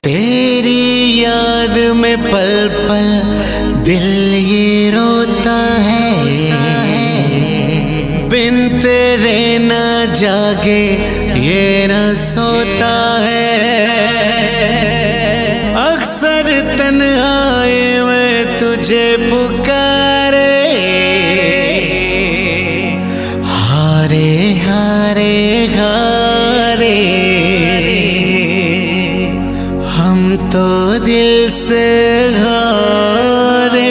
तेरी याद में पल पल दिल ये रोता है, बिन तेरे न जागे ये न सोता है। अक्सर तन्हाई में तुझे पुकारे, हारे हारे हारे हम तो दिल से हारे।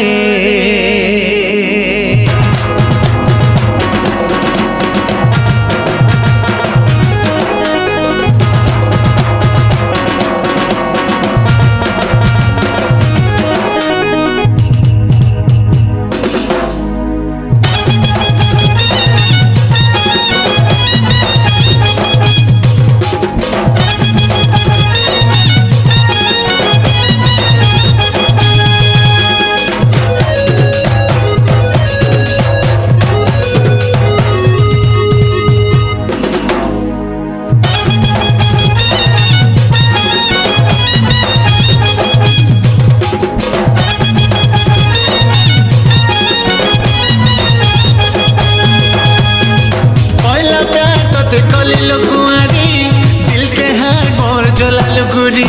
दिल के हार मोर जला लुगुरी,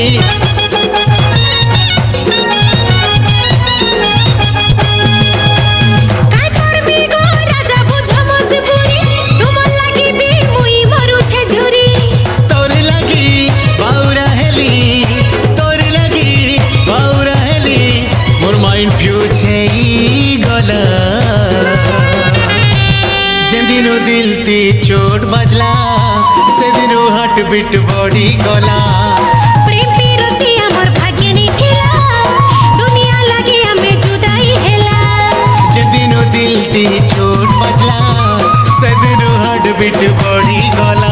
तोर लगी बाउरा हेली, तोर लगी बाउरा हेली मोर माइंड फ्यूज है गला। जेदिनु दिल ती चोट बजला से दिनु हार्ट बीट बॉडी गला। प्रेम पीरती हमर भाग्य नहीं थिला, दुनिया लगे हमें जुदाई हेला। जेदिनु दिल ती चोट बजला से दिनु हार्ट बीट बॉडी गला।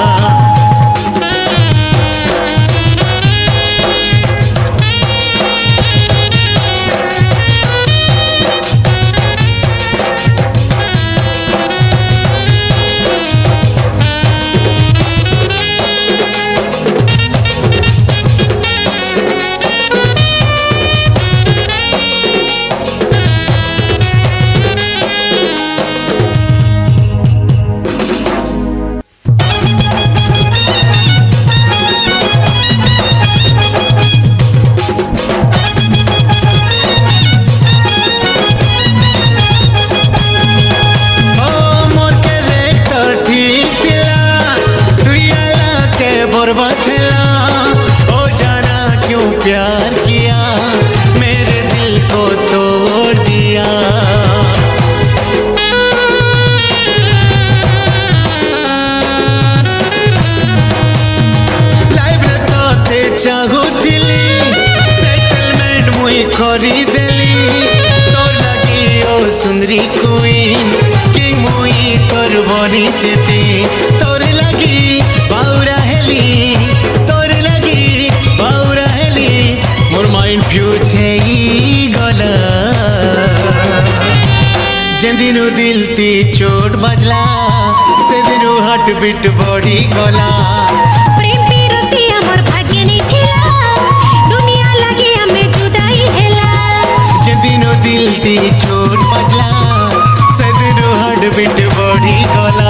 ओ जाना क्यों प्यार किया, मेरे दिल को तोड़ दिया। लाइफ रे तोते चाहूतिली, सेटलमेंट मुई खरीदेली। तोर लगी ओ सुंदरी क्वीन, किंग मुई तोर बनी थी। तोर लगी बाउरा हेली, तोर लगी बाउरा हेली मोर माइंड फ्यूज है गला। जेदिनु दिल ती चोट बजला से दिनु हार्ट बीट बॉडी गला। प्रेम पीरती हमर भाग्य नहीं थिला, दुनिया लगे हमें जुदाई हेला। जेदिनु दिल ती चोट बजला से दिनु हार्ट बीट बॉडी गला।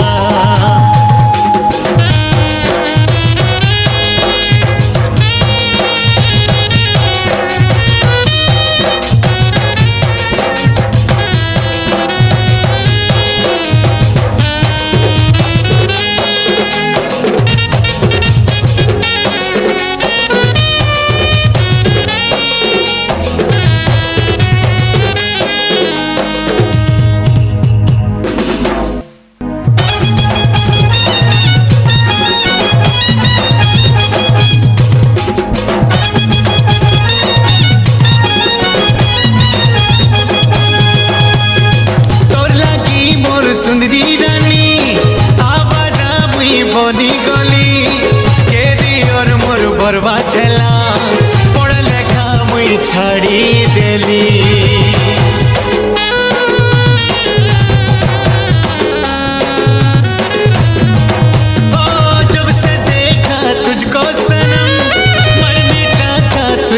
सुंदरी रानी आवारा मुई बनी गली, कैरियर मोर बर्बाद हेला, पढ़ा लेखा मुई छाड़ी देली। जब से देखा तुझको सनम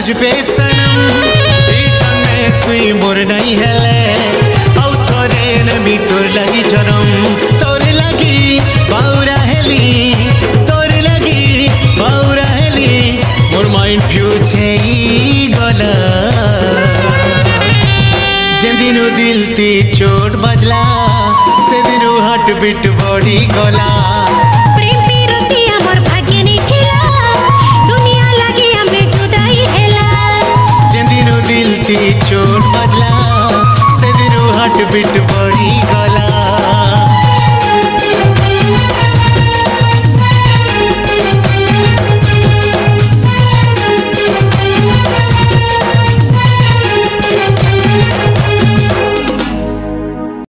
बुझबे सनम ई जन्मे तुई मोर नहीं हेले औ तोरे नमी तोर लगी जनम तोर लगी बाउरा हेली तोर लगी बाउरा हेली मोर माइंड फ्यूज है गला जेदिनु दिल ती चोट बजला से दिनु हार्ट बीट बॉडी गला प्रेम पीरती हमर भाग्य नहीं थिला दुनिया लगी हमें जुदाई हेला जेदिनु दिल ती चोट बजला से दिनु हार्ट बीट बॉडी गला